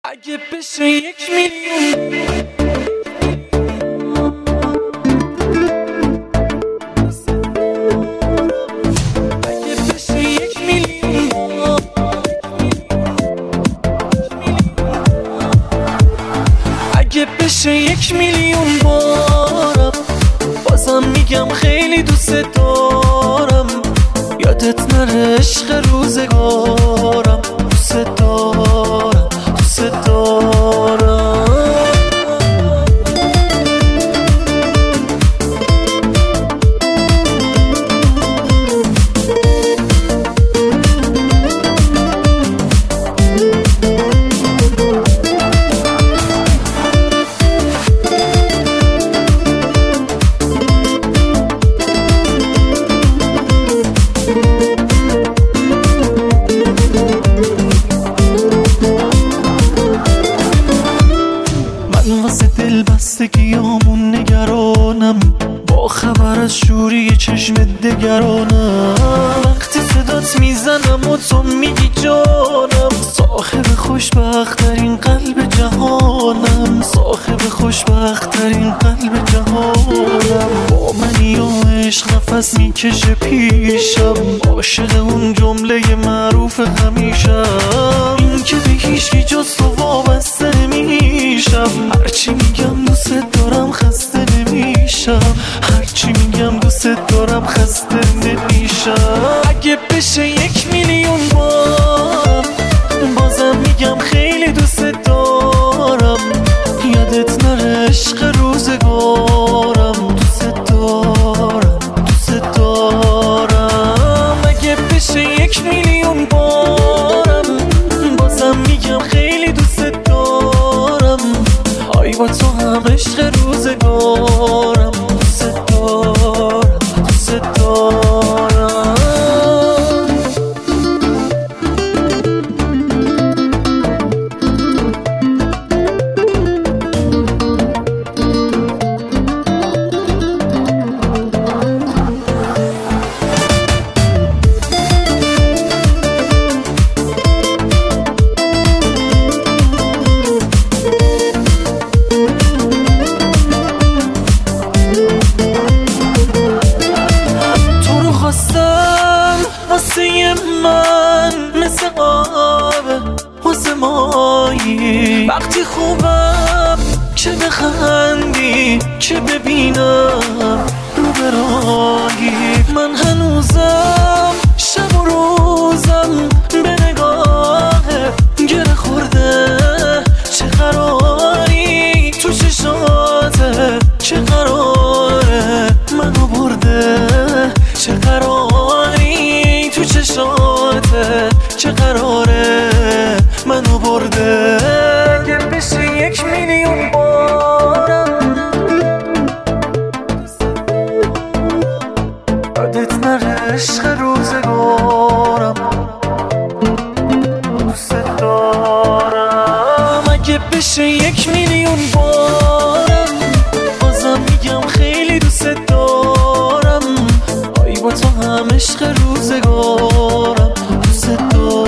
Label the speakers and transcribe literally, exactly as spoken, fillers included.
Speaker 1: اگه بشه یک میلیون اگه بشه یک میلیون اگه بشه یک میلیون بارم بازم میگم خیلی دوست دارم. یادت نره عشق روزگارم، دوست دارم دوست دارم. واسه دل بستگیامون نگرانم، با خبر از شوری چشم دگرانم. وقتی صدات میزنم و تو میگی جانم، صاحب خوشبخت ترین قلب جهانم، صاحب خوشبخت ترین قلب جهانم. با منی و عشق نفس میکشه پیشم، عاشق اون جمله معروف همیشم، این که به هیچکی جز تو وابسته نمیشم. هرچی میگم دوست دارم خسته نمیشم، هرچی میگم دوست دارم خسته نمیشم. اگه بشه یک میلیون بار بازم میگم خیلی دوست دارم. یادت نره عشق روزگارم، دوست دارم دوست دارم. اگه بشه یک میلیون بارم بازم میگم خیلی دوست دارم. آی با تو هم عشق روزگارم، دوست دارم دوست دارم. واسه من مثل آبه واسه مایی، وقتی خوبم چه بخندی چه ببینم رو برایی. من هنوزم شب و روزم به نگاه گره خورده. چه قراری تو چشاته، چه قراره منو برده، چه قراری تو چشاته، چه قراره منو برده. اگه بشه یک میلیون بارم یادت نره عشق روزگارم، دوست دارم. اگه بشه یک میلیون بارم بازم میگم خیلی دوست دارم. آی با تو هم عشق روزگارم، دوست دارم.